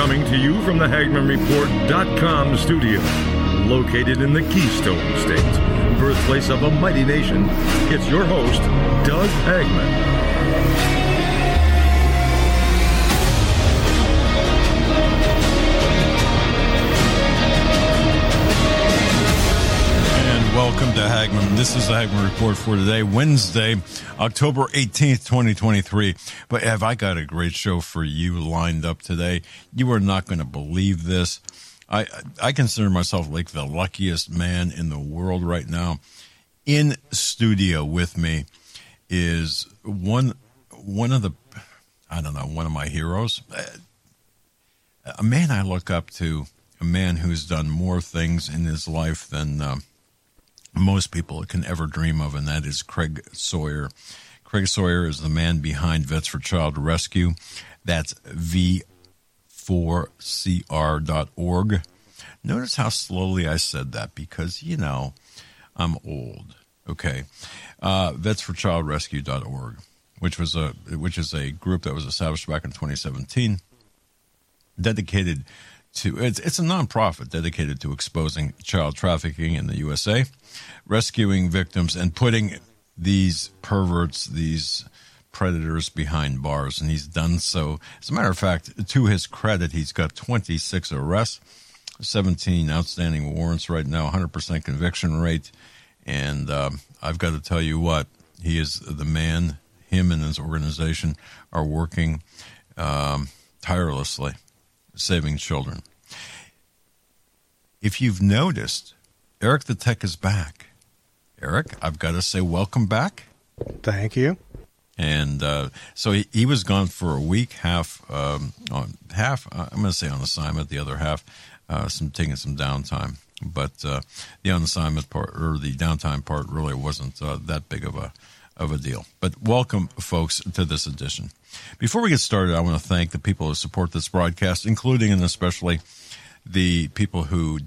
Coming to you from the HagmannReport.com studio, located in the Keystone State, birthplace of a mighty nation, it's your host, Doug Hagmann. Welcome to Hagmann. This is the Hagmann Report for today, Wednesday, October 18th, 2023. But have I got a great show for you lined up today? You are not going to believe this. I consider myself like the luckiest man in the world right now. In studio with me is one of my heroes, a man I look up to, a man who's done more things in his life than most people can ever dream of, and that is Craig Sawyer. Craig Sawyer is the man behind Vets for Child Rescue. That's v4cr.org. Notice how slowly I said that because, you know, I'm old. Okay. Vetsforchildrescue.org, which is a group that was established back in 2017, dedicated to, it's a nonprofit dedicated to exposing child trafficking in the USA, rescuing victims, and putting these perverts, these predators behind bars. And he's done so. As a matter of fact, to his credit, he's got 26 arrests, 17 outstanding warrants right now, 100% conviction rate. And I've got to tell you what, he is the man. Him and his organization are working tirelessly, saving children. If you've noticed, Eric the Tech is back. Eric, I've got to say welcome back. Thank you. And so he was gone for a week, half I'm going to say on assignment, the other half taking some downtime. But the on assignment part, or the downtime part, really wasn't that big of a deal. But welcome, folks, to this edition. Before we get started, I want to thank the people who support this broadcast, including and especially the people who,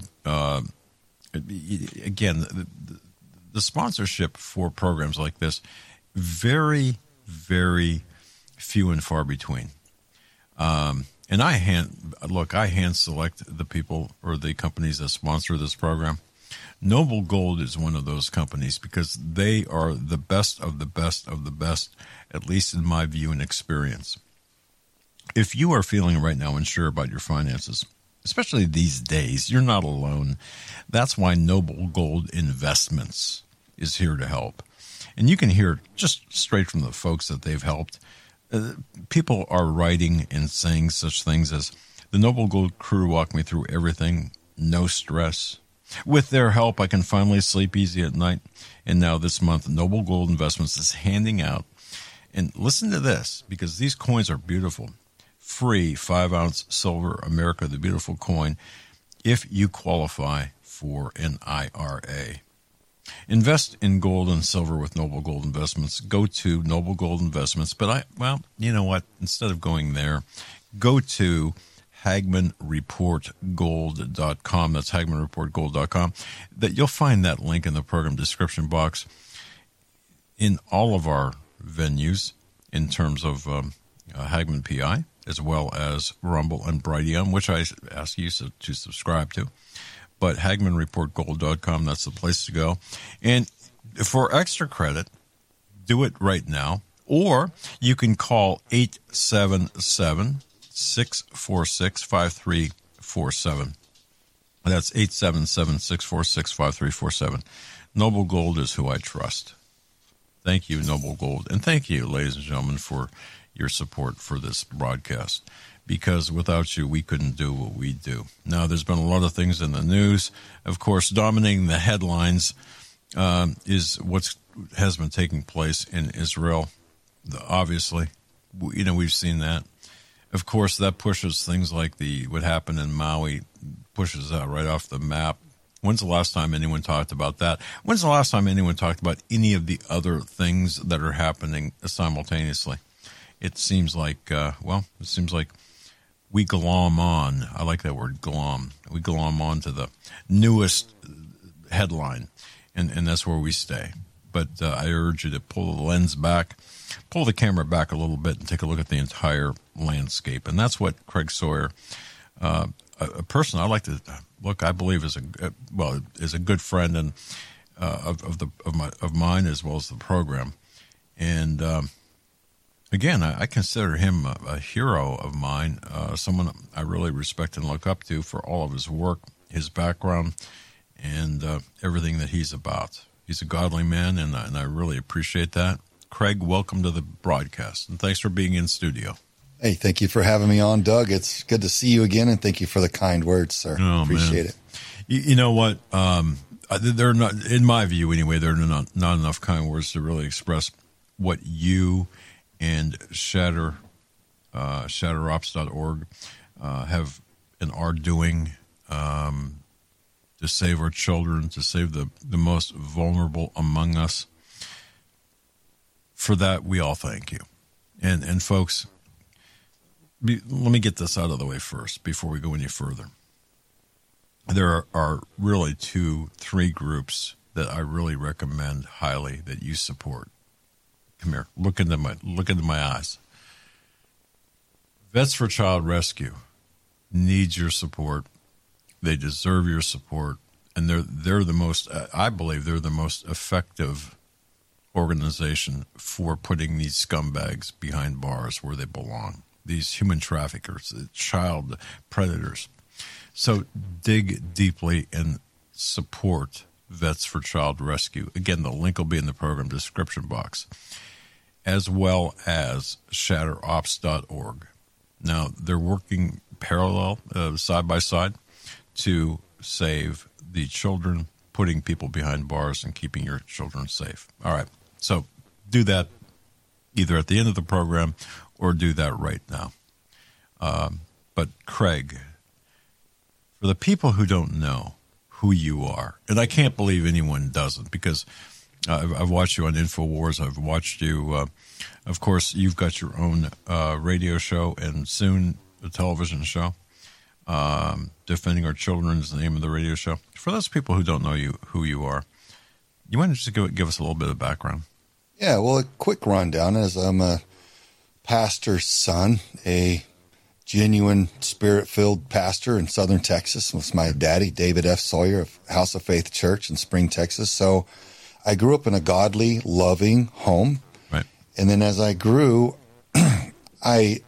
again, the sponsorship for programs like this, very, very few and far between. And I hand select the people or the companies that sponsor this program. Noble Gold is one of those companies because they are the best of the best of the best, at least in my view and experience. If you are feeling right now unsure about your finances, especially these days, you're not alone. That's why Noble Gold Investments is here to help. And you can hear just straight from the folks that they've helped. People are writing and saying such things as, the Noble Gold crew walked me through everything, no stress. With their help, I can finally sleep easy at night. And now this month, Noble Gold Investments is handing out, and listen to this, because these coins are beautiful, free 5-ounce silver America the Beautiful coin if you qualify for an IRA. Invest in gold and silver with Noble Gold Investments. Go to Noble Gold Investments. But you know what? Instead of going there, go to HagmannReportGold.com. That's HagmannReportGold.com. That you'll find that link in the program description box. In all of our venues, in terms of Hagmann PI, as well as Rumble and Brighteon, which I ask you to subscribe to. But HagmannReportGold.com, that's the place to go. And for extra credit, do it right now. Or you can call 877-646-5347. That's 877-646-5347. Noble Gold is who I trust. Thank you, Noble Gold. And thank you, ladies and gentlemen, for your support for this broadcast. Because without you, we couldn't do what we do. Now, there's been a lot of things in the news. Of course, dominating the headlines is what has been taking place in Israel. Obviously, we've seen that. Of course, that pushes things like what happened in Maui, pushes that right off the map. When's the last time anyone talked about that? When's the last time anyone talked about any of the other things that are happening simultaneously? It seems like, we glom on. I like that word, glom. We glom on to the newest headline, and that's where we stay. But I urge you to pull the camera back a little bit and take a look at the entire landscape. And that's what Craig Sawyer a person I like to look. I believe is a good friend and of mine as well as the program. And again, I consider him a hero of mine, someone I really respect and look up to for all of his work, his background, and everything that he's about. He's a godly man, and I really appreciate that. Craig, welcome to the broadcast, and thanks for being in studio. Hey, thank you for having me on, Doug. It's good to see you again, and thank you for the kind words, sir. Oh, appreciate it. You know what? They're not, in my view anyway, there are not enough kind words to really express what you and shatterops.org have and are doing to save our children, to save the most vulnerable among us. For that, we all thank you. And folks, let me get this out of the way first before we go any further. There are really 2-3 groups that I really recommend highly that you support. Come here, look into my eyes. Vets for Child Rescue needs your support. They deserve your support, and they're the most. I believe they're the most effective organization for putting these scumbags behind bars where they belong. These human traffickers, child predators. So dig deeply and support Vets for Child Rescue. Again, the link will be in the program description box, as well as shatterops.org. Now, they're working parallel, side by side, to save the children, putting people behind bars and keeping your children safe. All right, so do that either at the end of the program or do that right now. But Craig, for the people who don't know who you are, and I can't believe anyone doesn't, because I've watched you on InfoWars. I've watched you, of course, you've got your own radio show and soon a television show. Defending Our Children is the name of the radio show. For those people who don't know who you are, you want to just give us a little bit of background? Yeah, well, a quick rundown is I'm a pastor's son, a genuine spirit-filled pastor in southern Texas with my daddy, David F. Sawyer of House of Faith Church in Spring, Texas. So I grew up in a godly, loving home. Right. And then as I grew, I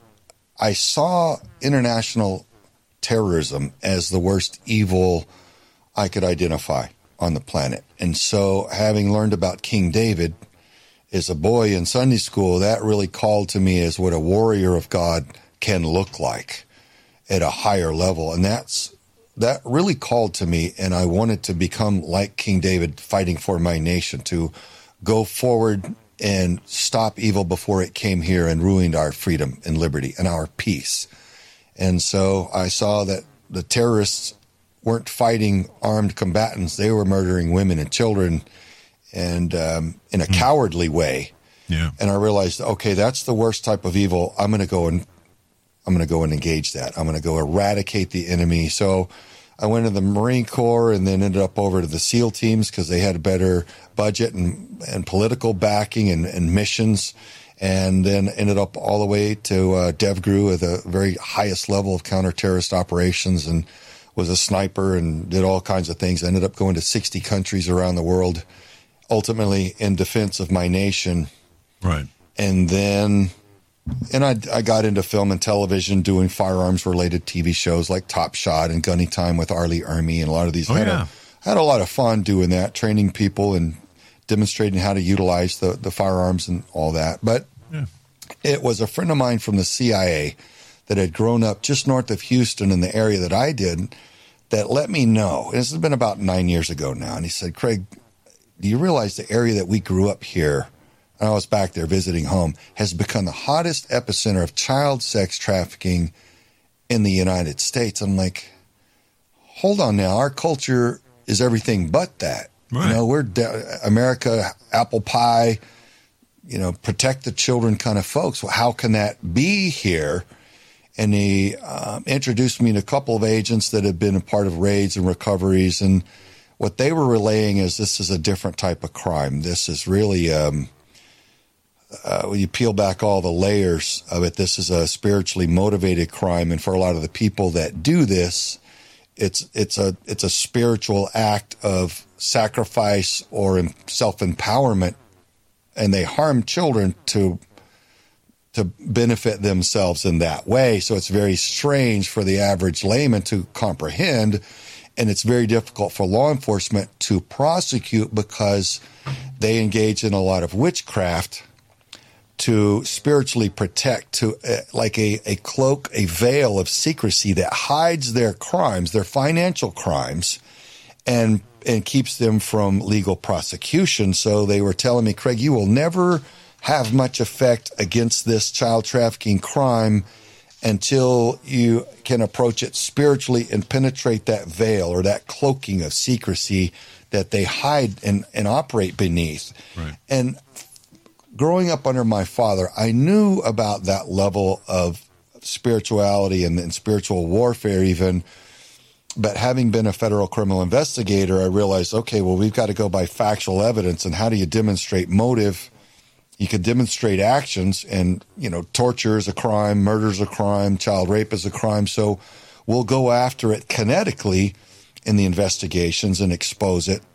saw international terrorism as the worst evil I could identify on the planet. And so having learned about King David as a boy in Sunday school, that really called to me as what a warrior of God can look like at a higher level. And that really called to me, and I wanted to become like King David, fighting for my nation, to go forward and stop evil before it came here and ruined our freedom and liberty and our peace. And so I saw that the terrorists weren't fighting armed combatants. They were murdering women and children, and in a cowardly way. Yeah. And I realized, okay, that's the worst type of evil. I'm going to go and engage that. I'm going to go eradicate the enemy. So I went to the Marine Corps and then ended up over to the SEAL teams because they had a better budget and political backing and missions. And then ended up all the way to DevGru at the very highest level of counter-terrorist operations, and was a sniper and did all kinds of things. I ended up going to 60 countries around the world, ultimately in defense of my nation. Right. And then I got into film and television, doing firearms-related TV shows like Top Shot and Gunny Time with Arlie Ermy and a lot of these. I had a lot of fun doing that, training people and demonstrating how to utilize the firearms and all that. But it was a friend of mine from the CIA that had grown up just north of Houston in the area that I did that let me know. This has been about 9 years ago now. And he said, Craig, do you realize the area that we grew up here, and I was back there visiting home, has become the hottest epicenter of child sex trafficking in the United States? I'm like, hold on now. Our culture is everything but that. Right. You know, we're America, apple pie, protect the children kind of folks. Well, how can that be here? And he introduced me to a couple of agents that had been a part of raids and recoveries. And what they were relaying is this is a different type of crime. This is really when you peel back all the layers of it, this is a spiritually motivated crime. And for a lot of the people that do this, it's a spiritual act of sacrifice or self-empowerment, and they harm children to benefit themselves in that way. So it's very strange for the average layman to comprehend, and it's very difficult for law enforcement to prosecute because they engage in a lot of witchcraft to spiritually protect, to like a cloak, a veil of secrecy that hides their crimes, their financial crimes, and keeps them from legal prosecution. So they were telling me, Craig, you will never have much effect against this child trafficking crime until you can approach it spiritually and penetrate that veil or that cloaking of secrecy that they hide and operate beneath. Right. And growing up under my father, I knew about that level of spirituality and spiritual warfare even. But having been a federal criminal investigator, I realized, okay, well, we've got to go by factual evidence. And how do you demonstrate motive? You could demonstrate actions, and, torture is a crime, murder is a crime, child rape is a crime. So we'll go after it kinetically in the investigations and expose it.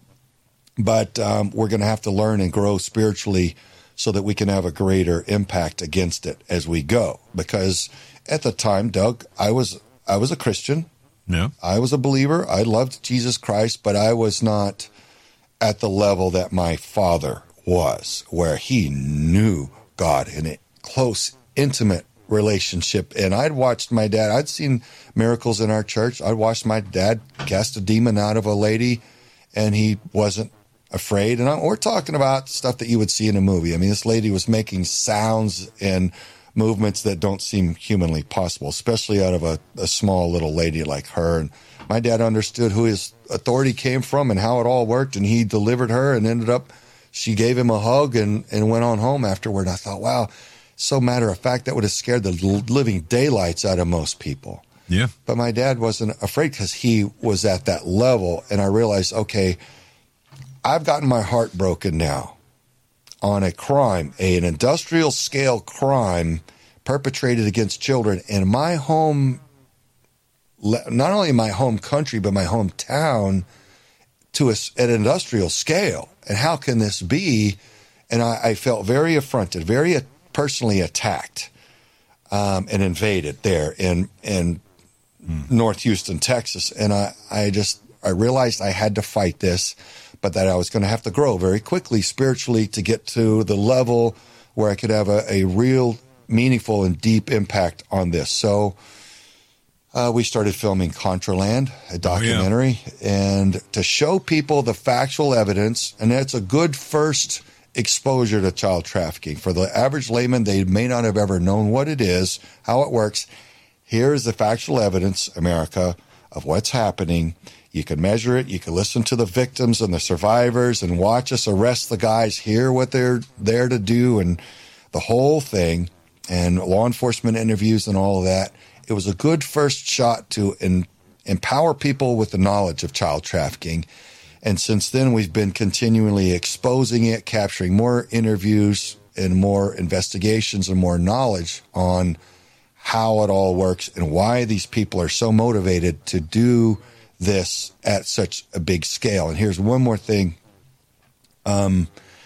But we're going to have to learn and grow spiritually so that we can have a greater impact against it as we go. Because at the time, Doug, I was a Christian. Yeah. I was a believer. I loved Jesus Christ, but I was not at the level that my father was, where he knew God in a close, intimate relationship. And I'd watched my dad. I'd seen miracles in our church. I'd watched my dad cast a demon out of a lady, and he wasn't afraid. And we're talking about stuff that you would see in a movie. I mean, this lady was making sounds and movements that don't seem humanly possible, especially out of a small little lady like her. And my dad understood who his authority came from and how it all worked, and he delivered her, and ended up, she gave him a hug and went on home afterward. And I thought, wow, so matter of fact, that would have scared the living daylights out of most people. Yeah. But my dad wasn't afraid because he was at that level. And I realized, okay, I've gotten my heart broken now on a crime, an industrial scale crime perpetrated against children in my home, not only my home country, but my hometown, to an industrial scale. And how can this be? And I felt very affronted, very personally attacked, and invaded there in North Houston, Texas. And I realized I had to fight this, but that I was going to have to grow very quickly spiritually to get to the level where I could have a real meaningful and deep impact on this. So we started filming Contraland, a documentary, and to show people the factual evidence. And that's a good first exposure to child trafficking. For the average layman, they may not have ever known what it is, how it works. Here's the factual evidence, America, of what's happening. You can measure it. You can listen to the victims and the survivors and watch us arrest the guys, hear what they're there to do, and the whole thing, and law enforcement interviews and all of that. It was a good first shot to empower people with the knowledge of child trafficking. And since then, we've been continually exposing it, capturing more interviews and more investigations and more knowledge on how it all works and why these people are so motivated to do this at such a big scale. And here's one more thing. I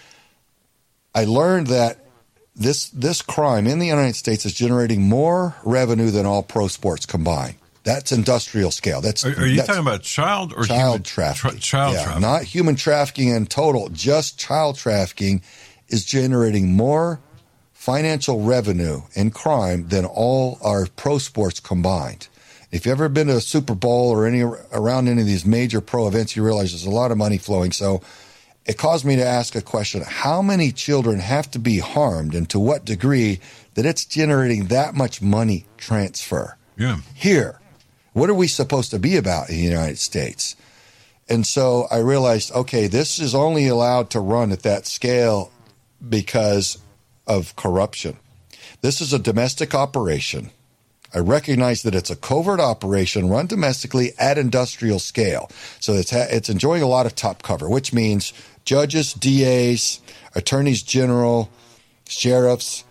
learned that this crime in the United States is generating more revenue than all pro sports combined. That's industrial scale. Are you talking about child or child trafficking? Trafficking. Not human trafficking in total. Just child trafficking is generating more financial revenue in crime than all our pro sports combined. If you've ever been to a Super Bowl or around any of these major pro events, you realize there's a lot of money flowing. So it caused me to ask a question: how many children have to be harmed, and to what degree that it's generating that much money transfer? Yeah. Here, what are we supposed to be about in the United States? And so I realized, okay, this is only allowed to run at that scale because of corruption. This is a domestic operation. I recognize that it's a covert operation run domestically at industrial scale. So it's enjoying a lot of top cover, which means judges, DAs, attorneys general, sheriffs,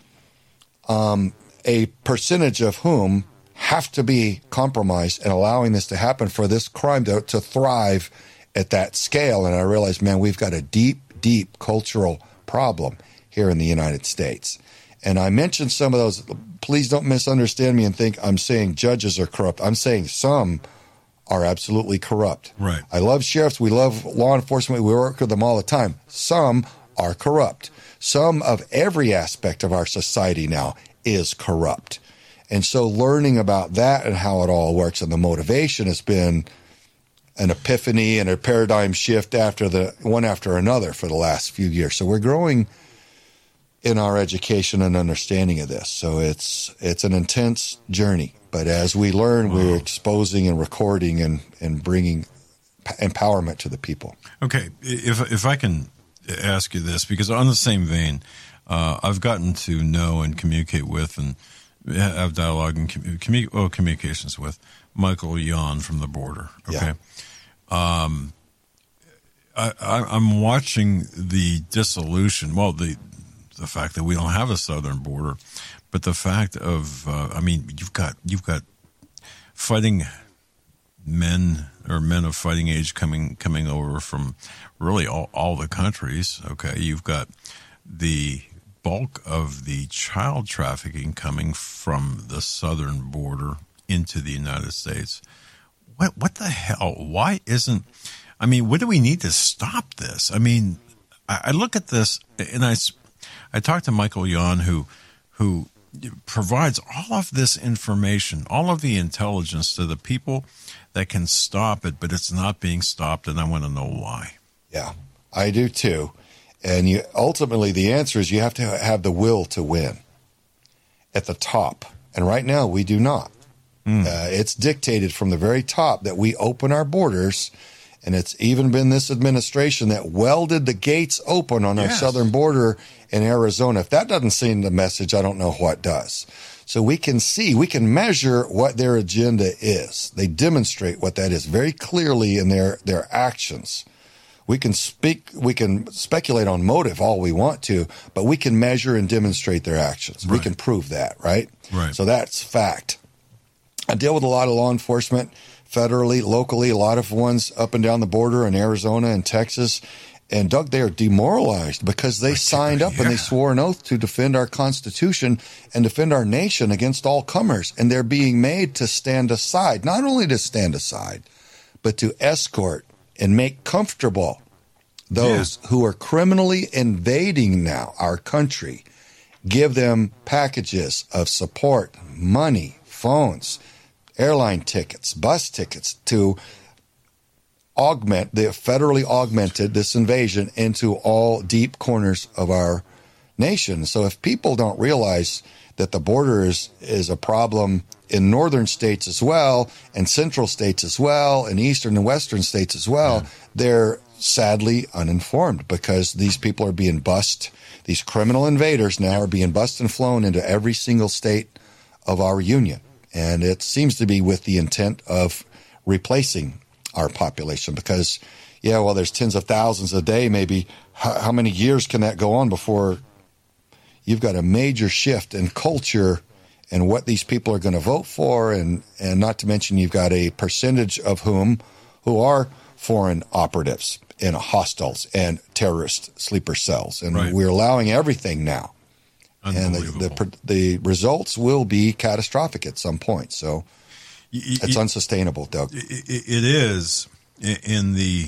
a percentage of whom have to be compromised and allowing this to happen for this crime to thrive at that scale. And I realized, man, we've got a deep, deep cultural problem here in the United States. And I mentioned some of those. Please don't misunderstand me and think I'm saying judges are corrupt. I'm saying some are absolutely corrupt. Right. I love sheriffs. We love law enforcement. We work with them all the time. Some are corrupt. Some of every aspect of our society now is corrupt. And so learning about that and how it all works and the motivation has been an epiphany and a paradigm shift one after another for the last few years. So we're growing in our education and understanding of this. So it's an intense journey. But as we learn, we're exposing and recording and bringing empowerment to the people. Okay, if I can ask you this, because on the same vein, I've gotten to know and communicate with and have dialogue and communications with Michael Yon from the border. Okay. Yeah. I'm watching the dissolution. Well, the fact that we don't have a southern border, but the fact of you've got fighting men or men of fighting age coming over from really all the countries. Okay, you've got the bulk of the child trafficking coming from the southern border into the United States. What the hell? Why isn't? I mean, what do we need to stop this? I mean, I look at this and I talked to Michael Yon, who provides all of this information, all of the intelligence to the people that can stop it, but it's not being stopped, and I want to know why. Yeah, I do too. And ultimately, the answer is you have to have the will to win at the top. And right now, we do not. It's dictated from the very top that we open our borders. And it's even been this administration that welded the gates open on our southern border in Arizona. If that doesn't send the message, I don't know what does. So we can measure what their agenda is. They demonstrate what that is very clearly in their actions. We can speculate on motive all we want to, but we can measure and demonstrate their actions. Right. We can prove that, right? Right. So that's fact. I deal with a lot of law enforcement, federally, locally, a lot of ones up and down the border in Arizona and Texas. And Doug, they are demoralized because they signed up and they swore an oath to defend our Constitution and defend our nation against all comers. And they're being made to stand aside, not only to stand aside, but to escort and make comfortable those who are criminally invading now our country. Give them packages of support, money, phones, airline tickets, bus tickets to federally augmented this invasion into all deep corners of our nation. So if people don't realize that the border is a problem in northern states as well, and central states as well, and eastern and western states as well, they're sadly uninformed because these people are being bussed. These criminal invaders now are being bussed and flown into every single state of our union. And it seems to be with the intent of replacing our population because, there's tens of thousands a day, maybe. How many years can that go on before you've got a major shift in culture and what these people are going to vote for? And not to mention you've got a percentage of who are foreign operatives in hostels and terrorist sleeper cells. And we're allowing everything now. And the results will be catastrophic at some point. So it's unsustainable, Doug. It is in the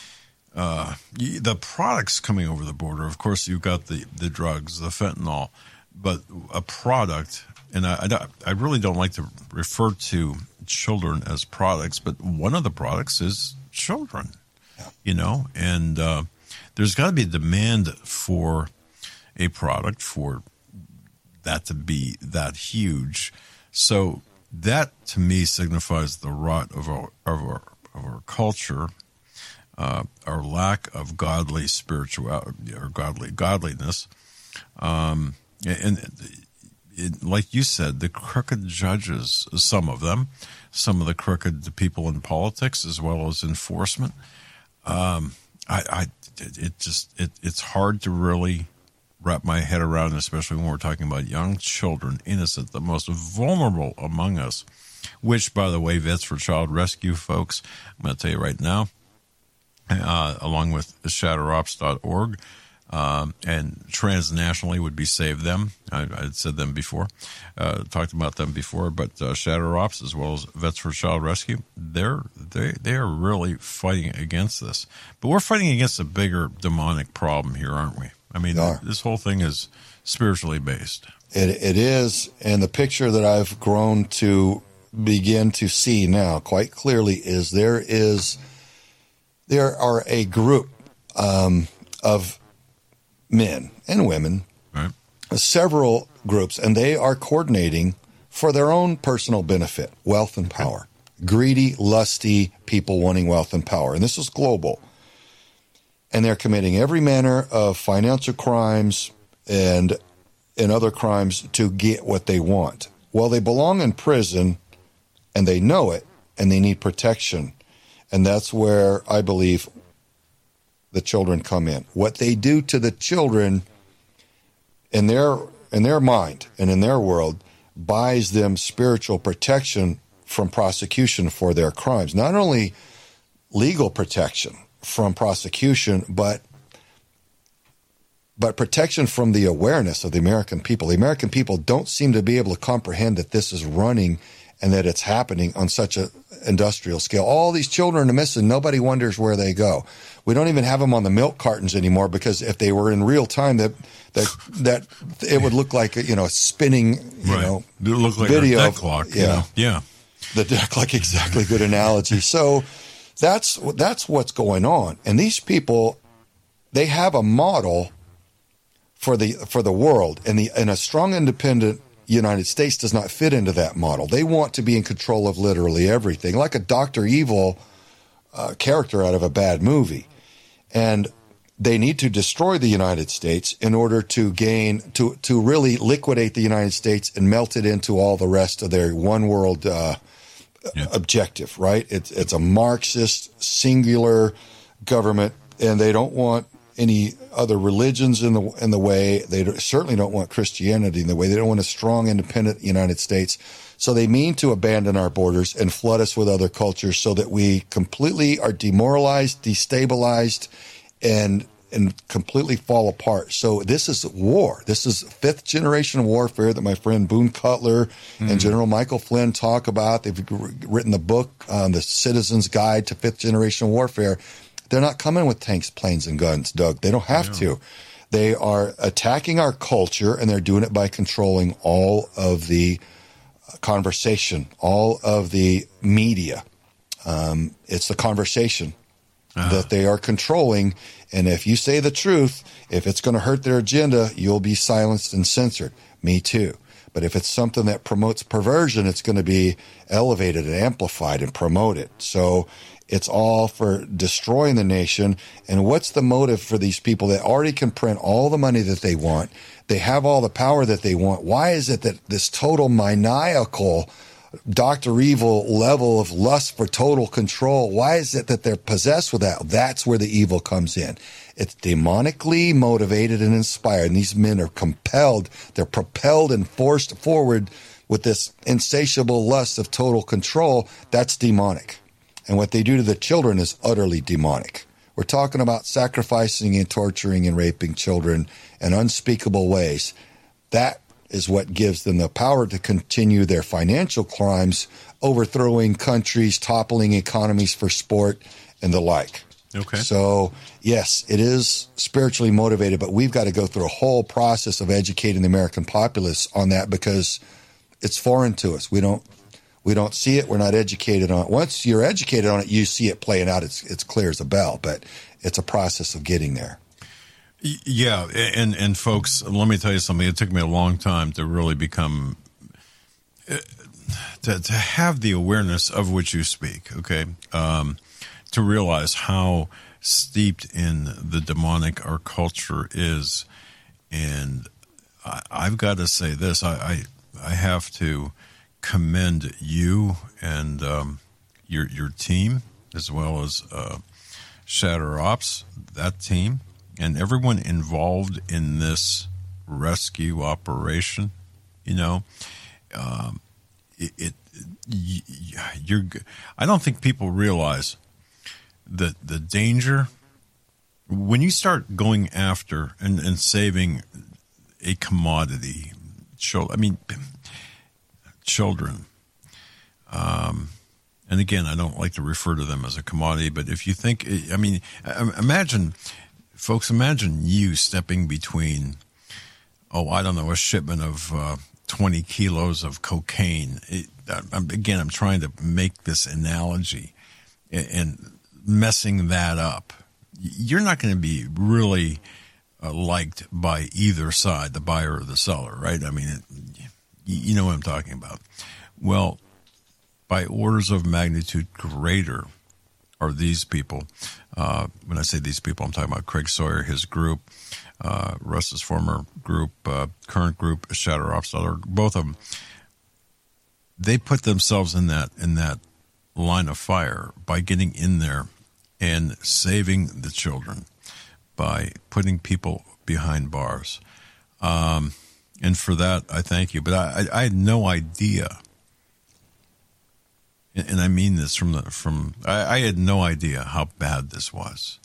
products coming over the border. Of course, you've got the drugs, the fentanyl, but a product, and I really don't like to refer to children as products, but one of the products is children, and there's got to be a demand for a product for that to be that huge. So that to me signifies the rot of our culture, our lack of godly spirituality or godliness, and like you said, the crooked judges, some of the crooked people in politics as well as enforcement. It's hard to really wrap my head around, especially when we're talking about young children, innocent, the most vulnerable among us, which, by the way, Vets for Child Rescue folks, I'm going to tell you right now, along with shatterops.org, and transnationally would be Save Them. I'd said them before, talked about them before, but ShatterOps as well as Vets for Child Rescue, they are really fighting against this. But we're fighting against a bigger demonic problem here, aren't we? I mean, this whole thing is spiritually based. It is, and the picture that I've grown to begin to see now quite clearly is there are a group of men and women, right, several groups, and they are coordinating for their own personal benefit, wealth and power. Greedy, lusty people wanting wealth and power. And this is global. And they're committing every manner of financial crimes and other crimes to get what they want. Well, they belong in prison, and they know it, and they need protection. And that's where I believe the children come in. What they do to the children in their mind and in their world buys them spiritual protection from prosecution for their crimes. Not only legal protection from prosecution, but protection from the awareness of the American people. The American people don't seem to be able to comprehend that this is running and that it's happening on such an industrial scale. All these children are missing. Nobody wonders where they go. We don't even have them on the milk cartons anymore, because if they were in real time, that it would look like a spinning it look like video a deck clock. Yeah. The deck clock, exactly. Good analogy. So that's what's going on. And these people, they have a model for the world, and a strong, independent United States does not fit into that model. They want to be in control of literally everything, like a Dr. Evil character out of a bad movie. And they need to destroy the United States in order to really liquidate the United States and melt it into all the rest of their one world objective, right? It's a Marxist, singular government, and they don't want any other religions in the way. They certainly don't want Christianity in the way. They don't want a strong, independent United States. So they mean to abandon our borders and flood us with other cultures so that we completely are demoralized, destabilized, and completely fall apart. So this is war. This is fifth generation warfare that my friend Boone Cutler and General Michael Flynn talk about. They've written the book, The Citizen's Guide to Fifth Generation Warfare. They're not coming with tanks, planes, and guns, Doug. They don't have to. They are attacking our culture, and they're doing it by controlling all of the conversation, all of the media. It's the conversation that they are controlling. And if you say the truth, if it's going to hurt their agenda, you'll be silenced and censored. Me too. But if it's something that promotes perversion, it's going to be elevated and amplified and promoted. So it's all for destroying the nation. And what's the motive for these people that already can print all the money that they want? They have all the power that they want. Why is it that this total maniacal Dr. Evil level of lust for total control, why is it that they're possessed with that? That's where the evil comes in. It's demonically motivated and inspired. And these men are compelled, they're propelled and forced forward with this insatiable lust of total control. That's demonic. And what they do to the children is utterly demonic. We're talking about sacrificing and torturing and raping children in unspeakable ways. That is what gives them the power to continue their financial crimes, overthrowing countries, toppling economies for sport, and the like. Okay. So, yes, it is spiritually motivated, but we've got to go through a whole process of educating the American populace on that because it's foreign to us. We don't see it. We're not educated on it. Once you're educated on it, you see it playing out. It's clear as a bell, but it's a process of getting there. Yeah, and folks, let me tell you something. It took me a long time to really become to have the awareness of which you speak. Okay, to realize how steeped in the demonic our culture is, and I've got to say this. I have to commend you and your team as well as ShatterOps, that team. And everyone involved in this rescue operation, you know, I don't think people realize that the danger when you start going after and saving a commodity, children. And again, I don't like to refer to them as a commodity, but if you think, imagine you stepping between, a shipment of 20 kilos of cocaine. I'm trying to make this analogy and messing that up. You're not going to be really liked by either side, the buyer or the seller, right? I mean, you know what I'm talking about. Well, by orders of magnitude greater are these people. When I say these people, I'm talking about Craig Sawyer, his group, Russ's former group, current group, Shatter Offseller, both of them. They put themselves in that line of fire by getting in there and saving the children, by putting people behind bars. And for that, I thank you. But I had no idea, and I mean this I had no idea how bad this was.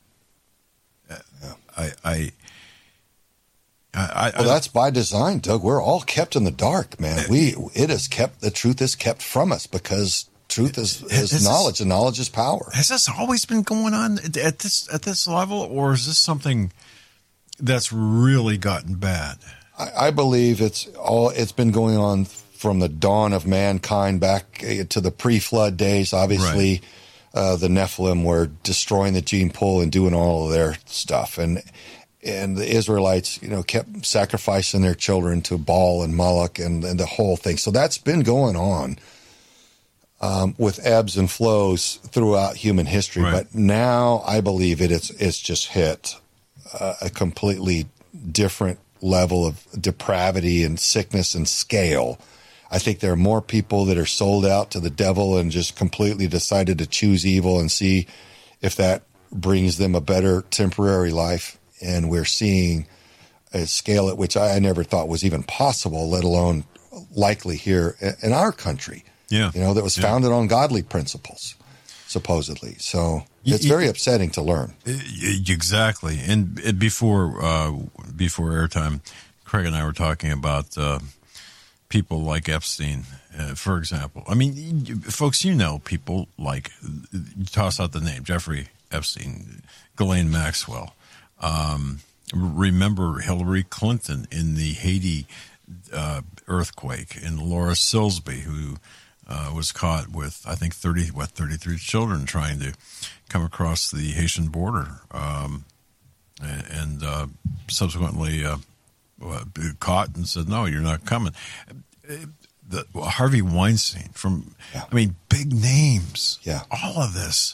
Well, that's by design, Doug. We're all kept in the dark, man. The truth is kept from us because truth is knowledge, and knowledge is power. Has this always been going on at this level, or is this something that's really gotten bad? I believe it's been going on from the dawn of mankind back to the pre-flood days. Obviously, right. The Nephilim were destroying the gene pool and doing all of their stuff, and the Israelites, kept sacrificing their children to Baal and Moloch and the whole thing. So that's been going on with ebbs and flows throughout human history. Right. But now I believe it's just hit a completely different level of depravity and sickness and scale. I think there are more people that are sold out to the devil and just completely decided to choose evil and see if that brings them a better temporary life. And we're seeing a scale at which I never thought was even possible, let alone likely here in our country. Yeah. That was founded on godly principles, supposedly. So it's very upsetting to learn. Exactly. And before airtime, Craig and I were talking about people like Epstein, for example. I mean, folks, people like, toss out the name, Jeffrey Epstein, Ghislaine Maxwell. Remember Hillary Clinton in the Haiti earthquake, and Laura Silsby, who was caught with, I think, 33 children trying to come across the Haitian border, and subsequently caught and said, "No, you're not coming." Harvey Weinstein, big names. Yeah, all of this.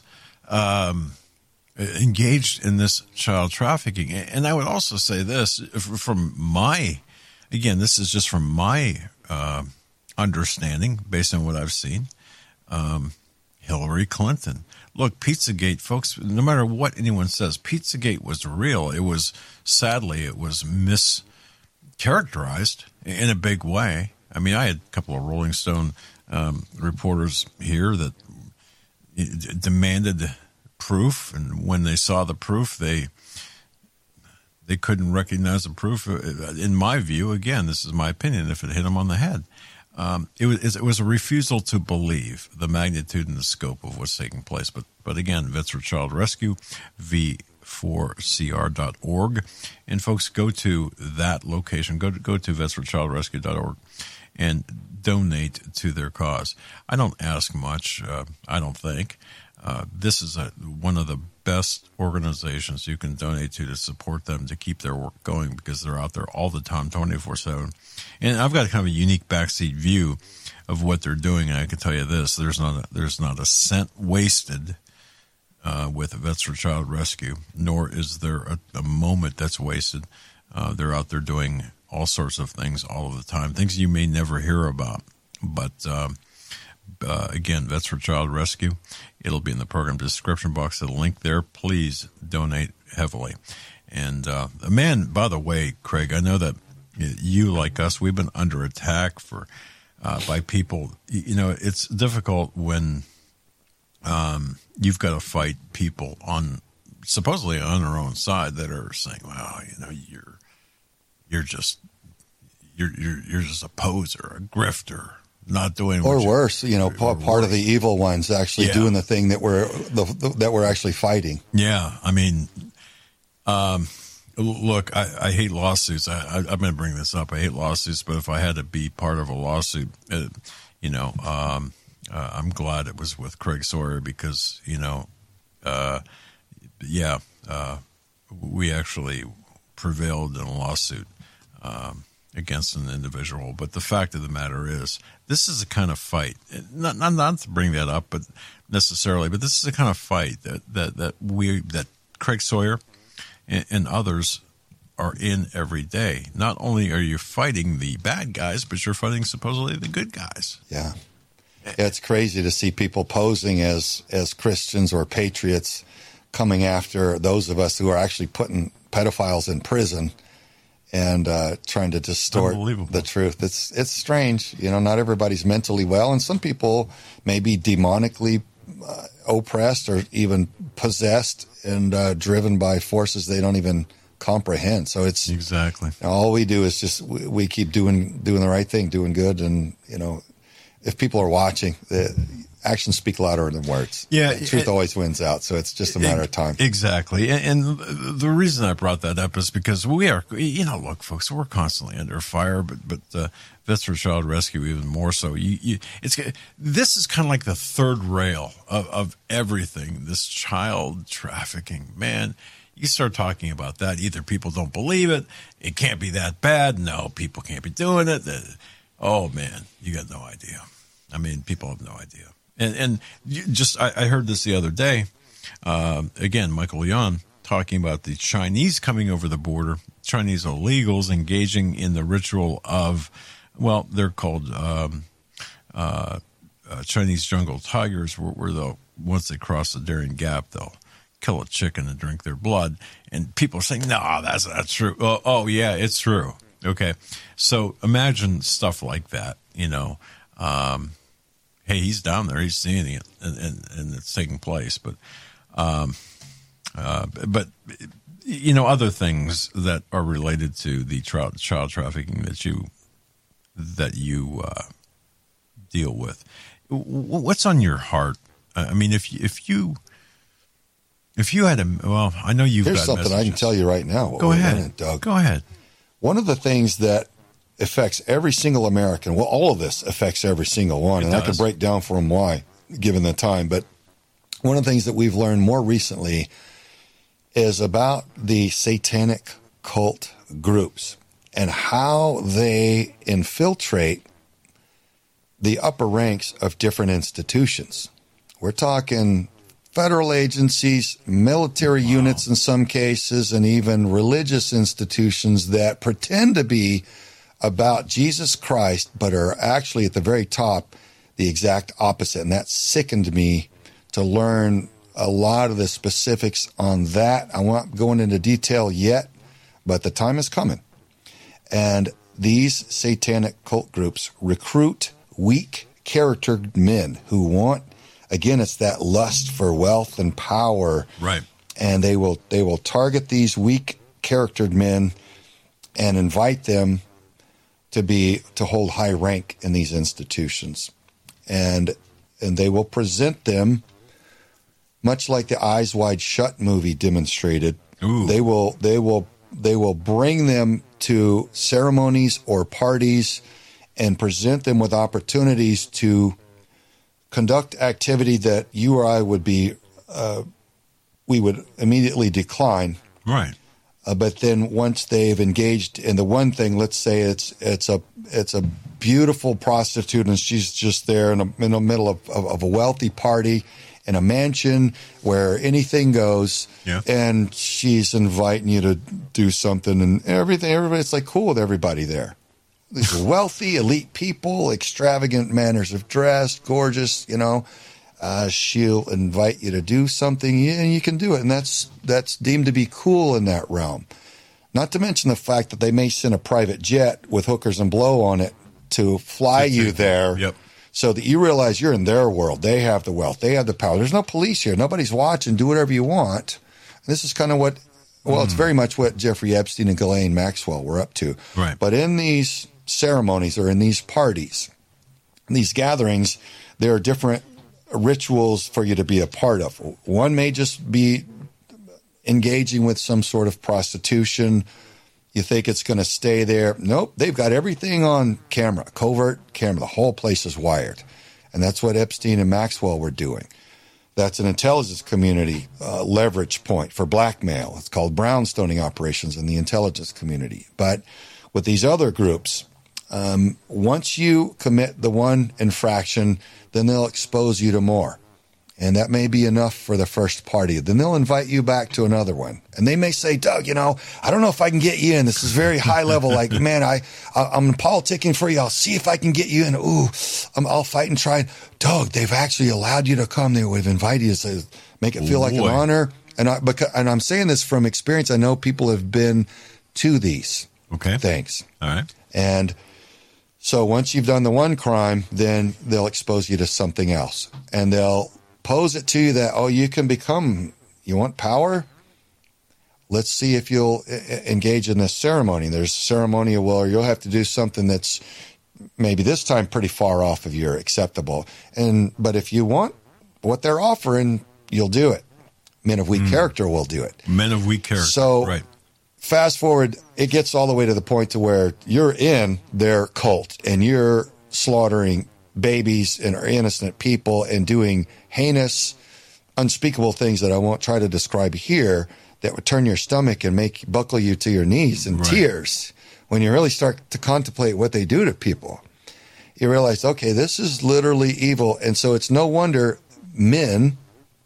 Engaged in this child trafficking. And I would also say this this is just from my understanding based on what I've seen. Hillary Clinton. Look, Pizzagate, folks, no matter what anyone says, Pizzagate was real. It was mischaracterized in a big way. I mean, I had a couple of Rolling Stone reporters here that demanded proof, and when they saw the proof, they couldn't recognize the proof. In my view, again, this is my opinion, if it hit them on the head, it was a refusal to believe the magnitude and the scope of what's taking place. But again, Vets for Child Rescue, v4cr.org, and folks, go to that location. Go to vetsforchildrescue.org and donate to their cause. I don't ask much. I don't think. This is one of the best organizations you can donate to support them, to keep their work going, because they're out there all the time, 24/7. And I've got kind of a unique backseat view of what they're doing, and I can tell you this: there's not a cent wasted with Vets for Child Rescue, nor is there a moment that's wasted. They're out there doing all sorts of things all of the time, things you may never hear about, but. Again, Vets for Child Rescue. It'll be in the program description box. The link there. Please donate heavily. And a man, by the way, Craig, I know that you, like us, we've been under attack by people. It's difficult when you've got to fight people supposedly on their own side that are saying, "Well, you're just a poser, a grifter, not doing or what worse, part of the evil ones actually doing the thing that we're actually fighting." Yeah, I mean, look, I hate lawsuits. I'm going to bring this up. I hate lawsuits, but if I had to be part of a lawsuit, I'm glad it was with Craig Sawyer because, we actually prevailed in a lawsuit against an individual. But the fact of the matter is, this is a kind of fight. Not to bring that up, but necessarily, but this is a kind of fight that Craig Sawyer and others are in every day. Not only are you fighting the bad guys, but you're fighting supposedly the good guys. Yeah. It's crazy to see people posing as Christians or patriots coming after those of us who are actually putting pedophiles in prison and trying to distort the truth. It's strange. Not everybody's mentally well, and some people may be demonically oppressed or even possessed and driven by forces they don't even comprehend. So it's exactly all we do is just we keep doing the right thing, doing good, and if people are watching, the actions speak louder than words. Yeah, truth always wins out. So it's just a matter of time. Exactly, and the reason I brought that up is because we are, look, folks, we're constantly under fire, but Vets for Child Rescue even more so. This is kind of like the third rail of everything. This child trafficking, man. You start talking about that, either people don't believe it, it can't be that bad. No, people can't be doing it. Oh man, you got no idea. I mean, people have no idea. And I heard this the other day. Again, Michael Yon talking about the Chinese coming over the border, Chinese illegals engaging in the ritual of, well, they're called Chinese jungle tigers, where they'll, once they cross the Darien Gap, they'll kill a chicken and drink their blood. And people are saying, no, that's not true. Oh yeah, it's true. Okay. So imagine stuff like that, hey, he's down there, he's seeing it and it's taking place. But other things that are related to the child trafficking that you deal with. What's on your heart? I mean, if you had I know you've Here's got something messages. I can tell you right now. Go ahead, Doug. Go ahead. One of the things that affects every single American, well, all of this affects every single one, and I could break down for them why, given the time, but one of the things that we've learned more recently is about the satanic cult groups and how they infiltrate the upper ranks of different institutions. We're talking federal agencies, military units in some cases, and even religious institutions that pretend to be about Jesus Christ, but are actually at the very top the exact opposite. And that sickened me to learn a lot of the specifics on that. I'm not going into detail yet, but the time is coming. And these satanic cult groups recruit weak charactered men who want, again, it's that lust for wealth and power. Right. And they will target these weak charactered men and invite them to hold high rank in these institutions. And they will present them much like the Eyes Wide Shut movie demonstrated. Ooh. They will bring them to ceremonies or parties and present them with opportunities to conduct activity that you or I would be, we would immediately decline. Right. But then once they've engaged in the one thing, let's say it's a beautiful prostitute and she's just there in the middle of a wealthy party in a mansion where anything goes, yeah. And she's inviting you to do something and everybody's like cool with everybody there. These are wealthy, elite people, extravagant manners of dress, gorgeous, she'll invite you to do something and you can do it. And that's deemed to be cool in that realm. Not to mention the fact that they may send a private jet with hookers and blow on it to fly you there. Yep. So that you realize you're in their world. They have the wealth. They have the power. There's no police here. Nobody's watching. Do whatever you want. And this is kind of what, it's very much what Jeffrey Epstein and Ghislaine Maxwell were up to. Right. But in these ceremonies or in these parties, in these gatherings, there are different rituals for you to be a part of. One may just be engaging with some sort of prostitution. You think it's going to stay there. Nope. They've got everything on camera, covert camera. The whole place is wired. And that's what Epstein and Maxwell were doing. That's an intelligence community leverage point for blackmail. It's called brownstoning operations in the intelligence community. But with these other groups, once you commit the one infraction, then they'll expose you to more. And that may be enough for the first party. Then they'll invite you back to another one. And they may say, Doug, I don't know if I can get you in. This is very high level. Like, man, I'm politicking for you. I'll see if I can get you in. Ooh, I'll fight and try. Doug, they've actually allowed you to come there. We've invited you to make it feel like an honor. And I'm saying this from experience. I know people have been to these things. All right. And so once you've done the one crime, then they'll expose you to something else. And they'll pose it to you that, you want power? Let's see if you'll engage in this ceremony. There's a ceremony where you'll have to do something that's maybe this time pretty far off of your acceptable. But if you want what they're offering, you'll do it. Men of weak character will do it. Men of weak character. So right. Fast forward, it gets all the way to the point to where you're in their cult and you're slaughtering babies and innocent people and doing heinous, unspeakable things that I won't try to describe here that would turn your stomach and buckle you to your knees in tears when you really start to contemplate what they do to people. You realize, okay, this is literally evil. And so it's no wonder men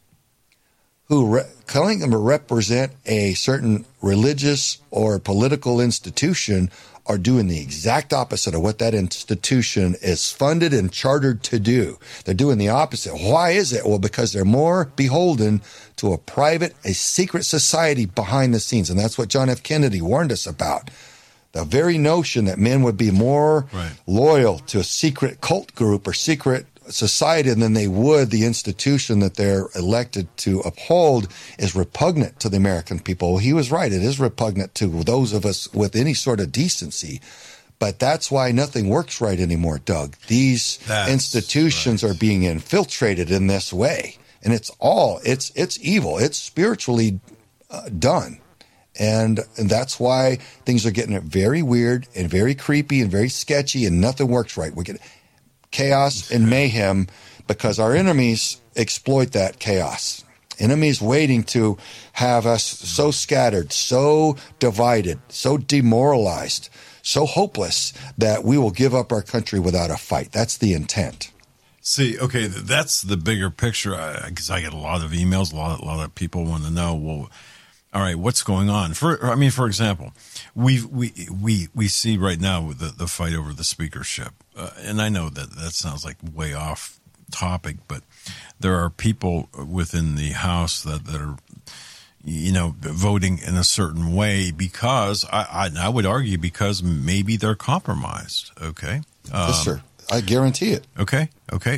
who calling them to represent a certain religious or political institution are doing the exact opposite of what that institution is funded and chartered to do. They're doing the opposite. Why is it? Well, because they're more beholden to a secret society behind the scenes. And that's what John F. Kennedy warned us about. The very notion that men would be more loyal to a secret cult group or secret society than they would the institution that they're elected to uphold is repugnant to the American people. He was right. It is repugnant to those of us with any sort of decency. But that's why nothing works right anymore, Doug. These institutions are being infiltrated in this way. And it's evil. It's spiritually done. And that's why things are getting very weird and very creepy and very sketchy and nothing works right. We get chaos and mayhem because our enemies exploit that chaos. Enemies waiting to have us so scattered, so divided, so demoralized, so hopeless that we will give up our country without a fight. That's the intent. See, okay, that's the bigger picture because I get a lot of emails, a lot of people want to know, well, all right, what's going on? For example, we see right now the fight over the speakership, and I know that sounds like way off topic, but there are people within the House that are, voting in a certain way because I would argue because maybe they're compromised. Okay, yes, sir. I guarantee it. Okay,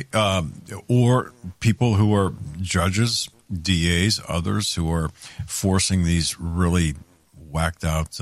or people who are judges, DAs, others who are forcing these really whacked out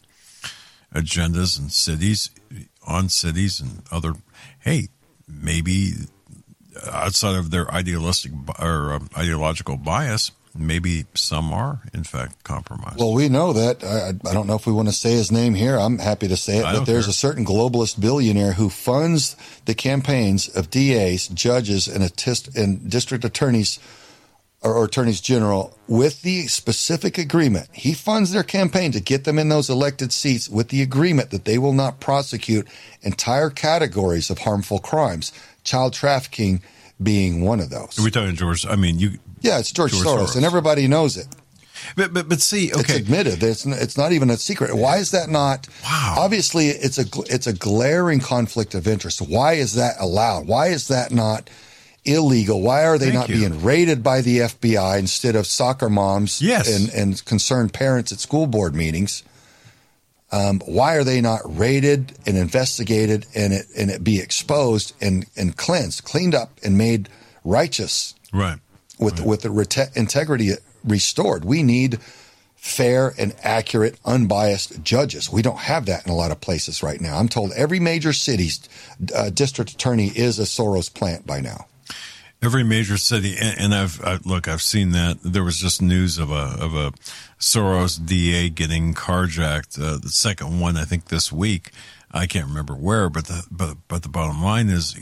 agendas in cities and other. Hey, maybe outside of their ideological bias, maybe some are in fact compromised. Well, we know that. I don't know if we want to say his name here. I'm happy to say it, but there's a certain globalist billionaire who funds the campaigns of DAs, judges, and district attorneys or attorneys general with the specific agreement. He funds their campaign to get them in those elected seats with the agreement that they will not prosecute entire categories of harmful crimes, child trafficking being one of those. Are we talking George? Yeah, it's George Soros, and everybody knows it. But see, okay, it's admitted. It's not even a secret. Why is that not? Wow. Obviously, it's a glaring conflict of interest. Why is that allowed? Why is that not illegal? Why are they not being raided by the FBI instead of soccer moms and concerned parents at school board meetings? Why are they not raided and investigated and it be exposed and cleaned up and made righteous? Right. With the integrity restored. We need fair and accurate, unbiased judges. We don't have that in a lot of places right now. I'm told every major city's district attorney is a Soros plant by now. Every major city, and I've seen that. There was just news of a Soros DA getting carjacked. The second one, I think, this week. I can't remember where, but the bottom line is,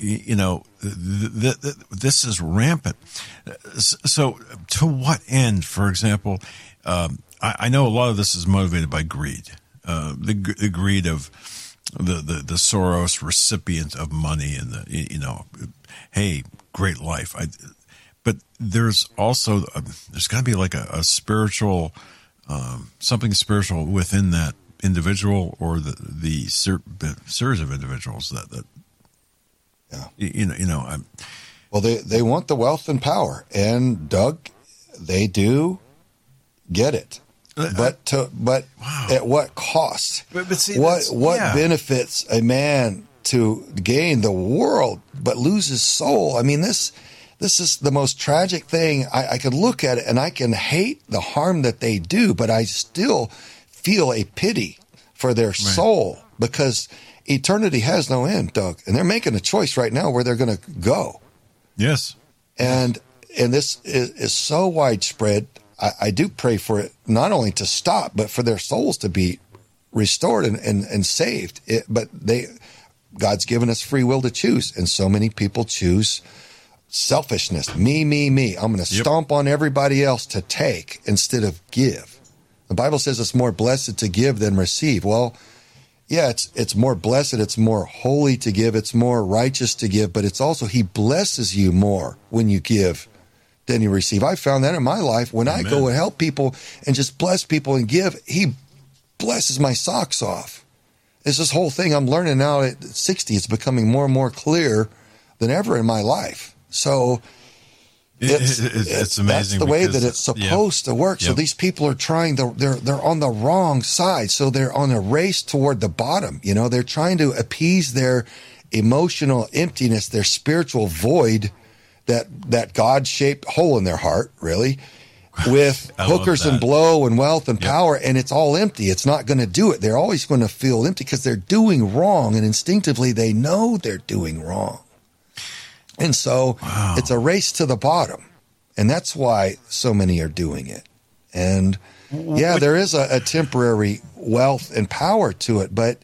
this is rampant. So, to what end? For example, I know a lot of this is motivated by greed, the greed of the Soros recipient of money, and hey, great life. But there's also there's got to be like a spiritual, something spiritual within that individual or the series of individuals that well, they want the wealth and power, and Doug, they do get it. But wow. At what cost? But see, what benefits a man to gain the world but lose his soul? I mean, this is the most tragic thing. I could look at it and I can hate the harm that they do, but I still feel a pity for their soul, because eternity has no end, Doug, and they're making a choice right now where they're going to go. Yes, and this is so widespread. I do pray for it not only to stop, but for their souls to be restored and saved. But God's given us free will to choose, and so many people choose selfishness. Me. I'm going to stomp on everybody else to take instead of give. The Bible says it's more blessed to give than receive. Well, yeah, it's more blessed, it's more holy to give, it's more righteous to give, but it's also He blesses you more when you give than you receive. I found that in my life. When I go and help people and just bless people and give, He blesses my socks off. It's this whole thing I'm learning now at 60. It's becoming more and more clear than ever in my life. So it's amazing. That's the way that it's supposed to work. So these people are trying they're on the wrong side. So they're on a race toward the bottom. They're trying to appease their emotional emptiness, their spiritual void, that God-shaped hole in their heart, really, with hookers and blow and wealth and power, and it's all empty. It's not going to do it. They're always going to feel empty because they're doing wrong, and instinctively they know they're doing wrong. And so it's a race to the bottom, and that's why so many are doing it. And there is a temporary wealth and power to it, but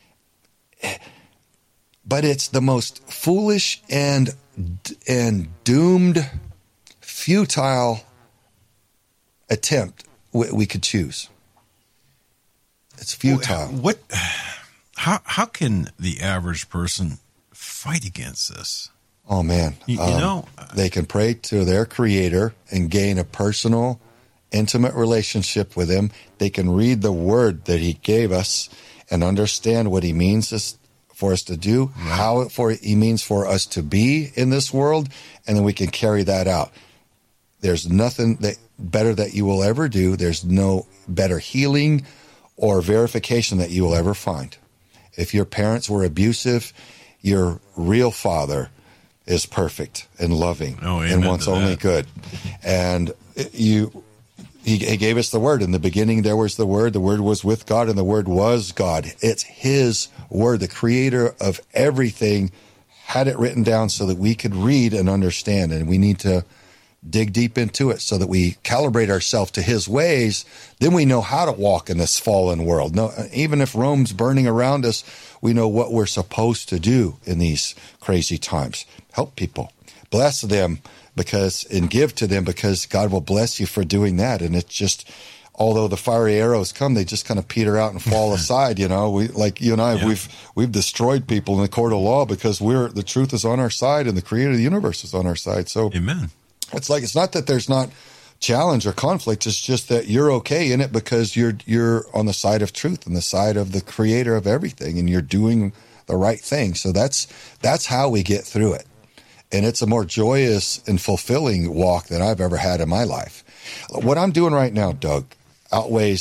it's the most foolish and doomed, futile attempt we could choose. It's futile. How can the average person fight against this? Oh man, they can pray to their Creator and gain a personal, intimate relationship with Him. They can read the Word that He gave us and understand what He means for us to do, how He means for us to be in this world, and then we can carry that out. There's nothing better that you will ever do. There's no better healing or verification that you will ever find. If your parents were abusive, your real Father is perfect and loving and wants only good. And He gave us the Word. In the beginning, there was the Word was with God, and the Word was God. It's His Word. The Creator of everything had it written down so that we could read and understand. And we need to dig deep into it so that we calibrate ourselves to His ways. Then we know how to walk in this fallen world. No, even if Rome's burning around us, we know what we're supposed to do in these crazy times. Help people, bless them, and give to them, because God will bless you for doing that. And it's just, although the fiery arrows come, they just kind of peter out and fall aside. We, like you and I, we've destroyed people in the court of law because the truth is on our side and the Creator of the universe is on our side. So, amen. It's not that there's not challenge or conflict. It's just that you're okay in it because you're on the side of truth and the side of the Creator of everything, and you're doing the right thing. So that's how we get through it. And it's a more joyous and fulfilling walk than I've ever had in my life. What I'm doing right now, Doug, outweighs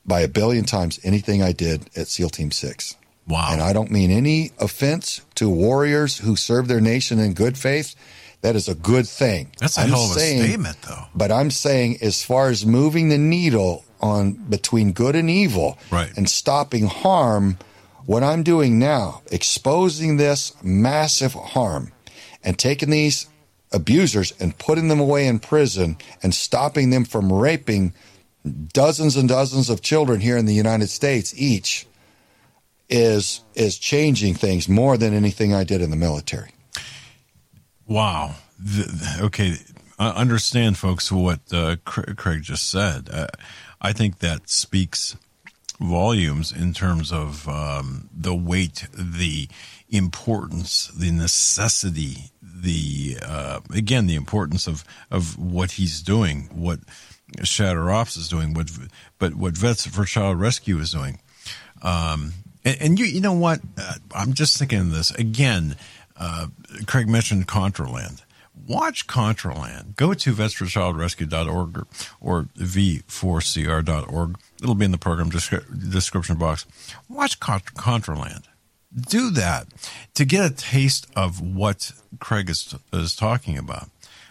by 1 billion times anything I did at SEAL Team 6. Wow. And I don't mean any offense to warriors who serve their nation in good faith. That is a good thing. That's a hell of a statement, though. But I'm saying, as far as moving the needle on between good and evil, right, and stopping harm, what I'm doing now, exposing this massive harm and taking these abusers and putting them away in prison and stopping them from raping dozens and dozens of children here in the United States each, is changing things more than anything I did in the military. Wow. Okay. Understand, folks, what Craig just said. I think that speaks volumes in terms of the weight, the importance, the necessity, the importance of what he's doing, what Shatter Ops is doing, but what Vets for Child Rescue is doing. And you know what? I'm just thinking of this again. Craig mentioned Contraland. Watch Contraland. Go to vetsforchildrescue.org or v4cr.org. It'll be in the program description box. Watch Contraland. Do that to get a taste of what Craig is talking about.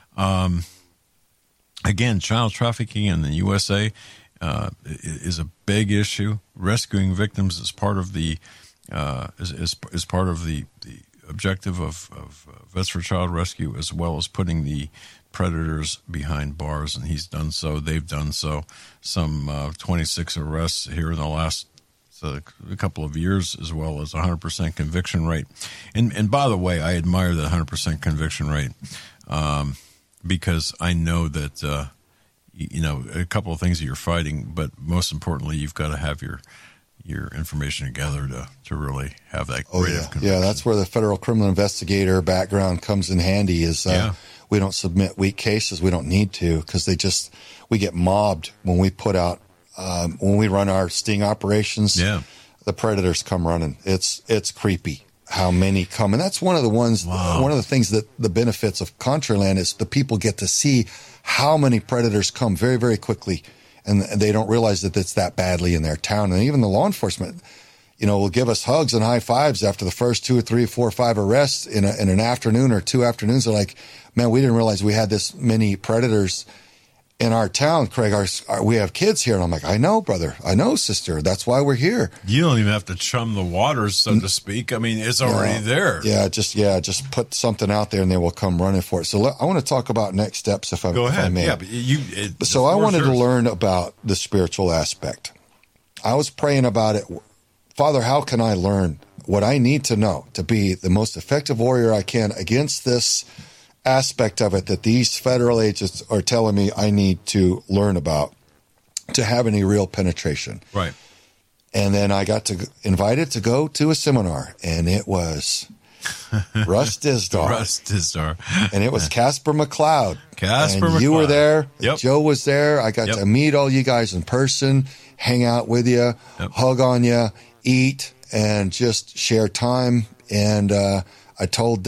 Again, child trafficking in the USA is a big issue. Rescuing victims is part of the is part of the objective of Vets for Child Rescue, as well as putting the predators behind bars, and he's done so. They've done so. Some 26 arrests here in the last a couple of years, as well as 100% conviction rate. And by the way, I admire that 100% conviction rate because I know that a couple of things that you're fighting, but most importantly, you've got to have your information together to really have that rate of conviction. Yeah, that's where the federal criminal investigator background comes in handy. We don't submit weak cases. We don't need to, because we get mobbed when we put out when we run our sting operations. Yeah, the predators come running. It's creepy how many come, and that's one of the ones. Wow. One of the things that the benefits of Contraland is the people get to see how many predators come very, very quickly. And they don't realize that it's that badly in their town. And even the law enforcement, will give us hugs and high fives after the first 2 or 3 or 4 or 5 arrests in an afternoon or 2 afternoons. They're like, man, we didn't realize we had this many predators in our town. Craig, we have kids here. And I'm like, I know, brother. I know, sister. That's why we're here. You don't even have to chum the waters, so to speak. I mean, it's already there. Just put something out there and they will come running for it. So I want to talk about next steps if I may. Yeah, but so I wanted to learn about the spiritual aspect. I was praying about it. Father, how can I learn what I need to know to be the most effective warrior I can against this aspect of it that these federal agents are telling me I need to learn about to have any real penetration. Right. And then I got invited to go to a seminar, and it was Russ Dizdar. And it was Casper McLeod. You were there. Yep. Joe was there. I got to meet all you guys in person, hang out with you, hug on you, eat, and just share time. And I told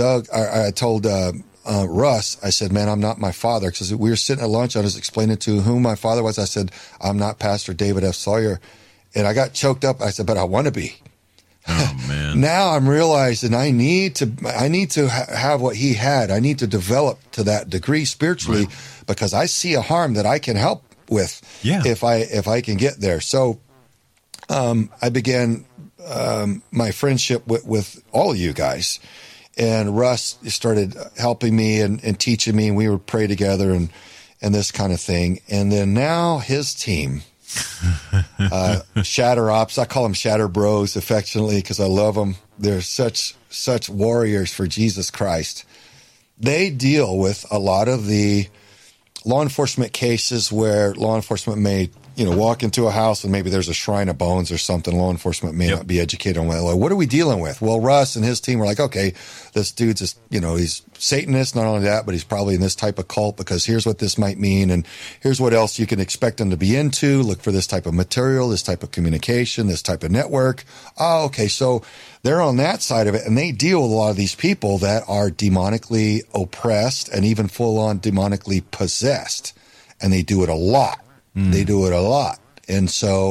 Russ, I said, man, I'm not my father. Because we were sitting at lunch, I was explaining to whom my father was. I said, I'm not Pastor David F. Sawyer. And I got choked up. I said, but I want to be. Oh, man. Now I'm realizing I need to have what he had. I need to develop to that degree spiritually, because I see a harm that I can help with if I can get there. So I began my friendship with all of you guys. And Russ started helping me and teaching me, and we would pray together and this kind of thing. And then now his team, Shatter Ops, I call them Shatter Bros affectionately because I love them. They're such warriors for Jesus Christ. They deal with a lot of the law enforcement cases where law enforcement may walk into a house and maybe there's a shrine of bones or something. Law enforcement may not be educated on what are we dealing with? Well, Russ and his team were like, okay, this dude's he's Satanist. Not only that, but he's probably in this type of cult, because here's what this might mean. And here's what else you can expect him to be into. Look for this type of material, this type of communication, this type of network. Oh, okay. So they're on that side of it, and they deal with a lot of these people that are demonically oppressed and even full on demonically possessed. And they do it a lot. They do it a lot. And so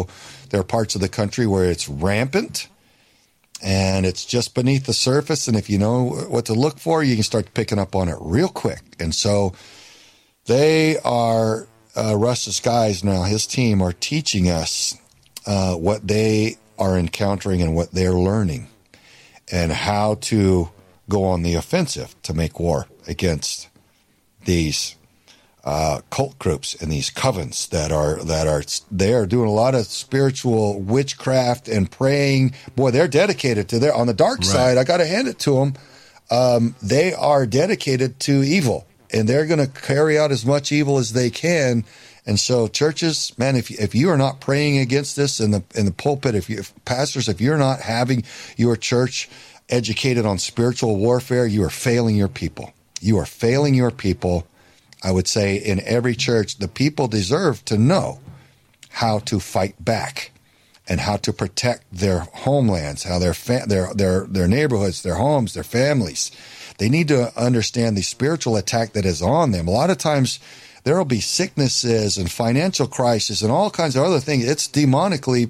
There are parts of the country where it's rampant and it's just beneath the surface. And if you know what to look for, you can start picking up on it real quick. And so they are, Russ's guys now, his team are teaching us what they are encountering and what they're learning and how to go on the offensive to make war against these cult groups and these covens that are doing a lot of spiritual witchcraft and praying. Boy, they're dedicated to their, on the dark side. I got to hand it to them. They are dedicated to evil, and they're going to carry out as much evil as they can. And so churches, man, if you are not praying against this in the pulpit, if pastors, if you're not having your church educated on spiritual warfare, you are failing your people. You are failing your people. I would say in every church, the people deserve to know how to fight back and how to protect their homelands, how their neighborhoods, their homes, their families. They need to understand the spiritual attack that is on them. A lot of times there will be sicknesses and financial crisis and all kinds of other things. It's demonically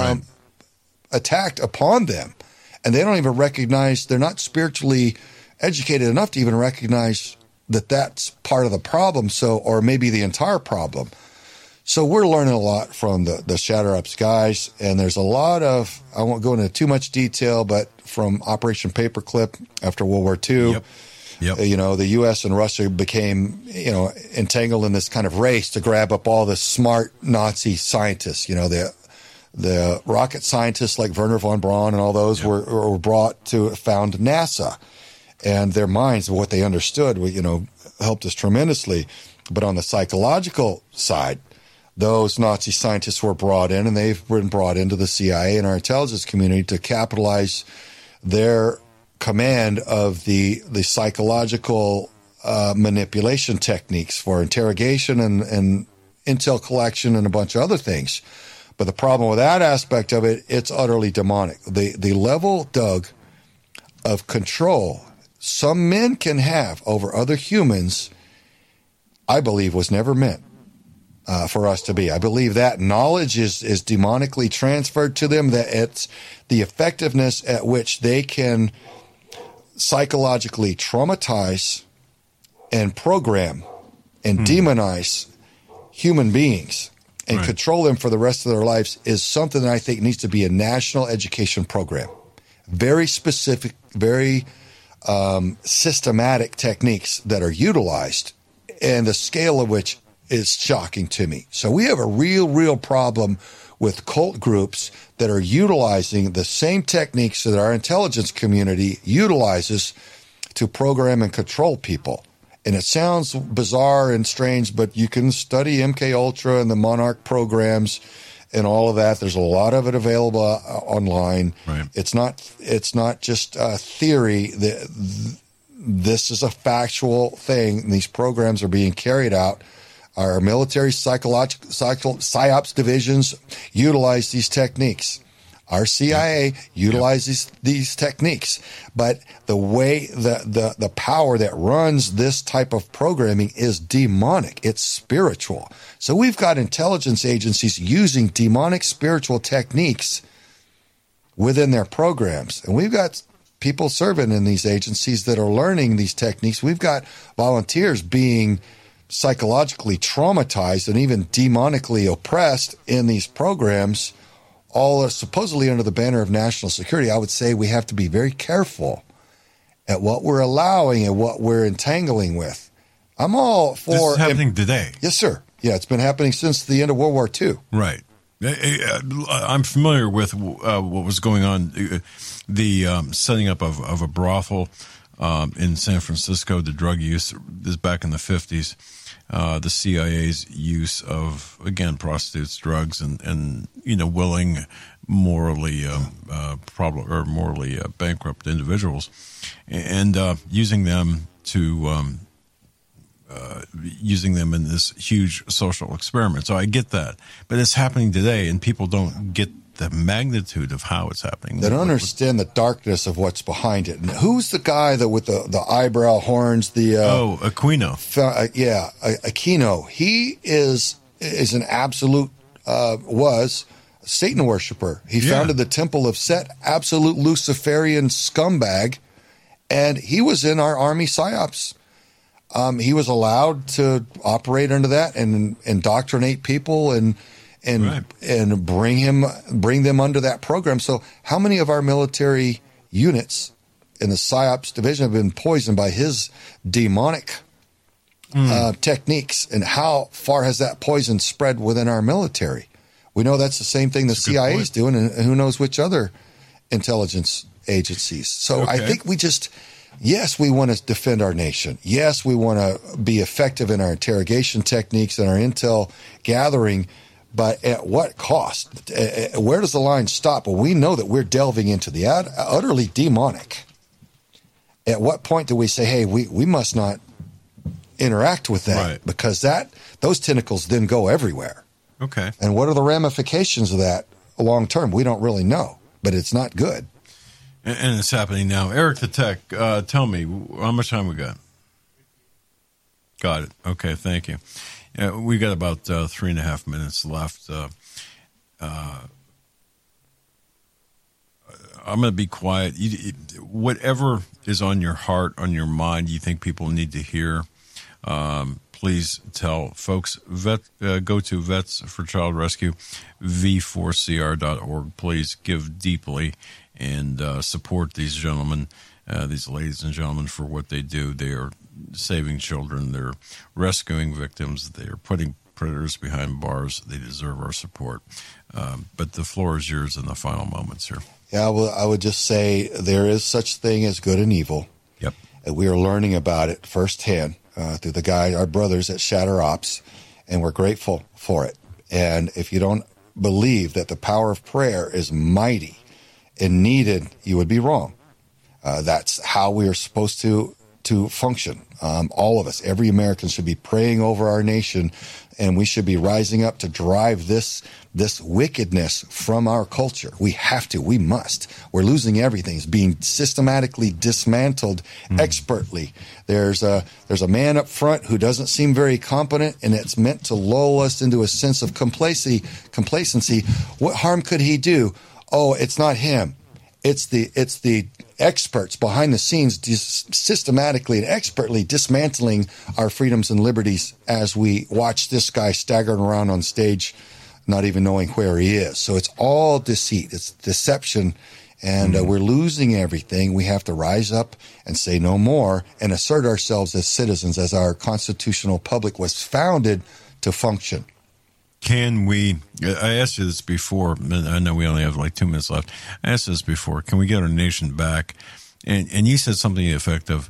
attacked upon them. And they don't even recognize, they're not spiritually educated enough to even recognize that that's part of the problem, or maybe the entire problem. So we're learning a lot from the Shatter Ups guys, and there's a lot of, I won't go into too much detail, but from Operation Paperclip after World War II, the U.S. and Russia became, entangled in this kind of race to grab up all the smart Nazi scientists, the rocket scientists like Wernher von Braun and all those were brought to found NASA. And their minds, what they understood, helped us tremendously. But on the psychological side, those Nazi scientists were brought in, and they've been brought into the CIA and our intelligence community to capitalize their command of the psychological manipulation techniques for interrogation and intel collection and a bunch of other things. But the problem with that aspect of it, it's utterly demonic. The level, Doug, of control some men can have over other humans, I believe, was never meant for us to be. I believe that knowledge is demonically transferred to them, that it's the effectiveness at which they can psychologically traumatize and program and demonize human beings and control them for the rest of their lives is something that I think needs to be a national education program. Very specific, very systematic techniques that are utilized, and the scale of which is shocking to me. So we have a real problem with cult groups that are utilizing the same techniques that our intelligence community utilizes to program and control people. And it sounds bizarre and strange, but you can study MK Ultra and the Monarch programs and all of that. There's a lot of it available online. Right. It's not just a theory. This is a factual thing. These programs are being carried out. Our military psyops divisions utilize these techniques. Our CIA utilizes these techniques, but the way the power that runs this type of programming is demonic. It's spiritual. So we've got intelligence agencies using demonic spiritual techniques within their programs, and we've got people serving in these agencies that are learning these techniques. We've got volunteers being psychologically traumatized and even demonically oppressed in these programs, all are supposedly under the banner of national security. I would say we have to be very careful at what we're allowing and what we're entangling with. I'm all for... This is happening today. Yes, sir. Yeah, it's been happening since the end of World War II. Right. I'm familiar with what was going on, the setting up of a brothel in San Francisco, the drug use is back in the 50s. The CIA's use of, again, prostitutes, drugs, and willing, morally morally bankrupt individuals, and using them in this huge social experiment. So I get that, but it's happening today, and people don't get the magnitude of how it's happening. They don't understand the darkness of what's behind it. And who's the guy that with the eyebrow horns? Aquino. Aquino. He is an absolute was Satan worshiper. He founded the Temple of Set, absolute Luciferian scumbag, and he was in our Army PSYOPs. He was allowed to operate under that and indoctrinate people and bring them under that program. So how many of our military units in the PSYOPs division have been poisoned by his demonic techniques, and how far has that poison spread within our military? We know that's the same thing the CIA is doing, and who knows which other intelligence agencies. So I think yes, we want to defend our nation. Yes, we want to be effective in our interrogation techniques and our intel gathering, but at what cost? Where does the line stop? Well, we know that we're delving into the utterly demonic. At what point do we say, hey, we must not interact with that, because those tentacles then go everywhere. Okay. And what are the ramifications of that long term? We don't really know, but it's not good. And it's happening now. Eric the Tech, tell me, how much time we got? Got it. Okay, thank you. We got about 3.5 minutes left. I'm going to be quiet. Whatever is on your heart, on your mind, you think people need to hear, please tell folks. Go to Vets for Child Rescue, v4cr.org. Please give deeply and support these gentlemen, these ladies and gentlemen, for what they do. They are saving children. They're rescuing victims. They are putting predators behind bars. They deserve our support. But the floor is yours in the final moments here. Yeah, well, I would just say there is such thing as good and evil. Yep. And we are learning about it firsthand through our brothers at Shatter Ops, and we're grateful for it. And if you don't believe that the power of prayer is mighty and needed, you would be wrong. That's how we are supposed to function. All of us, every American, should be praying over our nation, and we should be rising up to drive this wickedness from our culture. We have to. We must. We're losing everything. It's being systematically dismantled expertly. There's a man up front who doesn't seem very competent, and it's meant to lull us into a sense of complacency. What harm could he do? Oh, it's not him. It's the experts behind the scenes systematically and expertly dismantling our freedoms and liberties as we watch this guy staggering around on stage, not even knowing where he is. So it's all deceit. It's deception, and we're losing everything. We have to rise up and say no more and assert ourselves as citizens, as our constitutional public was founded to function. Can we, I asked you this before, I know we only have like 2 minutes left. I asked this before, can we get our nation back? And you said something to the effect of,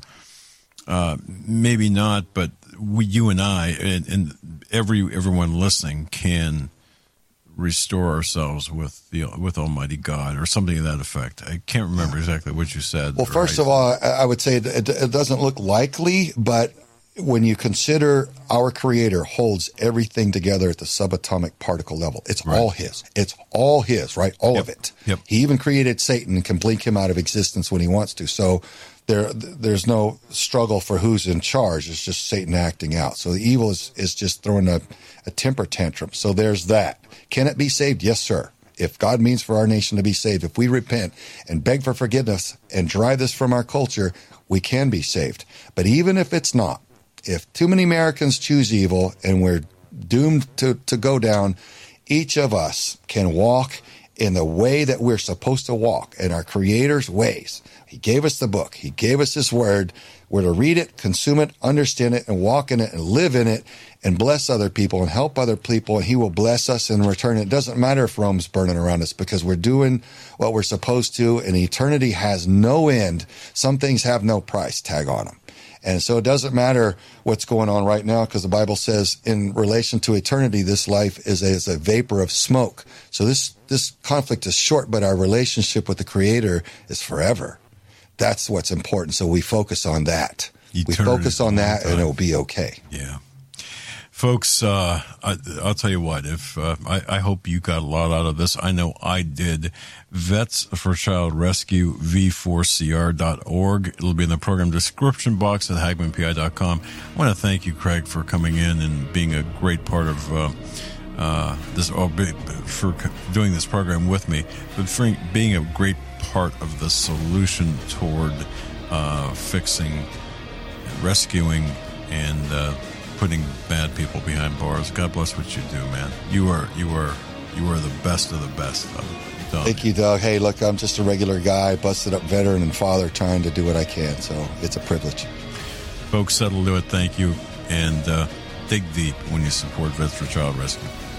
maybe not, but you and I and everyone listening can restore ourselves with Almighty God, or something to that effect. I can't remember exactly what you said. Well, first of all, I would say it doesn't look likely, but when you consider our Creator holds everything together at the subatomic particle level, it's all His. It's all His, right? All of it. Yep. He even created Satan and can blink him out of existence when he wants to. So there's no struggle for who's in charge. It's just Satan acting out. So the evil is just throwing a temper tantrum. So there's that. Can it be saved? Yes, sir. If God means for our nation to be saved, if we repent and beg for forgiveness and drive this from our culture, we can be saved. But even if it's not, if too many Americans choose evil and we're doomed to go down, each of us can walk in the way that we're supposed to walk, in our Creator's ways. He gave us the book. He gave us His word. We're to read it, consume it, understand it, and walk in it, and live in it, and bless other people, and help other people, and He will bless us in return. It doesn't matter if Rome's burning around us, because we're doing what we're supposed to, and eternity has no end. Some things have no price tag on them. And so it doesn't matter what's going on right now, because the Bible says in relation to eternity, this life is a vapor of smoke. So this conflict is short, but our relationship with the Creator is forever. That's what's important. So we focus on that. We focus on that, and it'll be okay. Yeah. Folks, I'll tell you what, if I hope you got a lot out of this. I know I did. Vets for Child Rescue, v4cr.org. It'll be in the program description box at HagmannPI.com. I want to thank you, Craig, for coming in and being a great part of for doing this program with me, but for being a great part of the solution toward fixing, rescuing, and putting bad people behind bars. God bless what you do, man. You are the best of the best. Doug. Thank you, Doug. Hey, look, I'm just a regular guy, busted up veteran and father trying to do what I can, so it's a privilege. Folks, that'll do it. Thank you, and dig deep when you support Vets for Child Rescue.